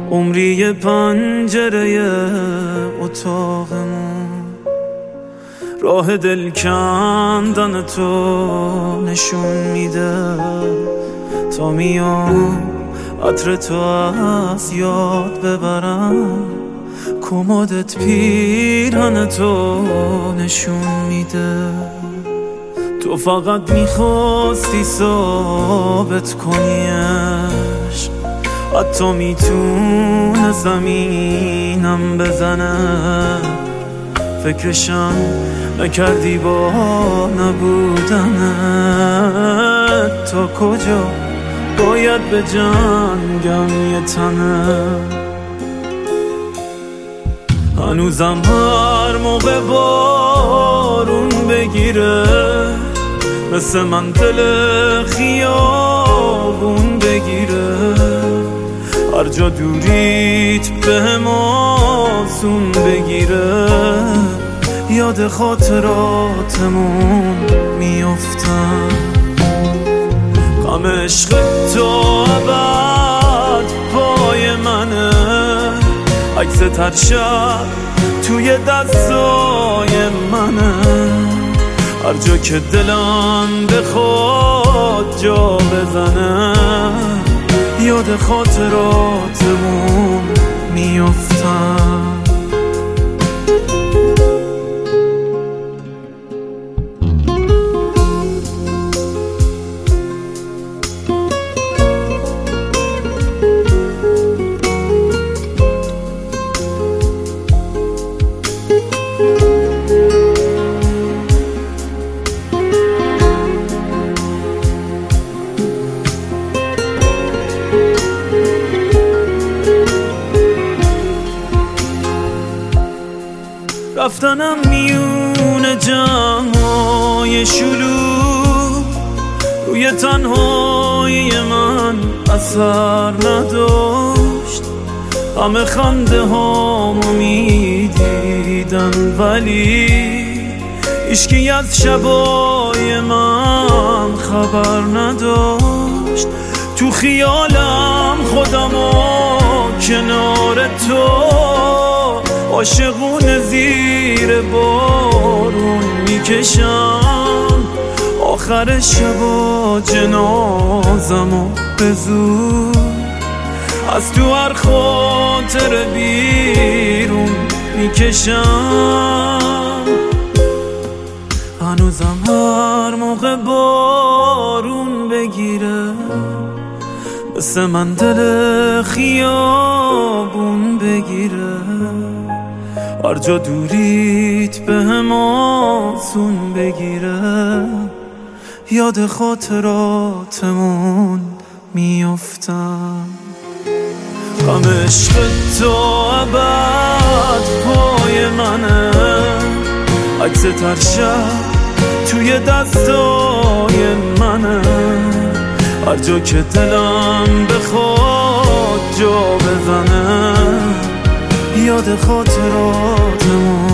عمری پنجره اتاقمون راه دل کندن تو نشون میده تا میام عطر تو از یاد ببرم کمدت پیرهن تو نشون میده تو فقط میخواستی ثابت کنیش حتی میتونه زمینم بزنه فکرشم نکردی با نبودنت تا کجا باید به جنگم یه تنه هنوزم هر موقع بارون بگیره مثل من دل خیابون بگیره هر جا دوریت بهم آسون بگیره یاد خاطراتمون میافتم غم عشق تو ابد پای منه عکس هر شب توی دستای منه هر جا که دلم بخواد جا بزنه یاد خاطراتمون میافتم رفتنم میون جمعای شلوغ روی تنهایی من اثر نداشت همه خنده هامو میدیدن ولی هیچکی از شبای من خبر نداشت تو خیالم خودمو کنار تو عاشقونه زیر بارون میکشم آخر شبا جنازمو به زور از تو هر خاطر بیرون میکشم هنوزم هر موقع بارون بگیره مثل من دل خیابون بگیره هر جا دوریت بهم آسون بگیره یاد خاطراتمون میافتم غم عشق تو ابد پای منه عکس هر شب توی دستای منه هر جا که دلم بخواد جا بزنه یاد خاطراتمون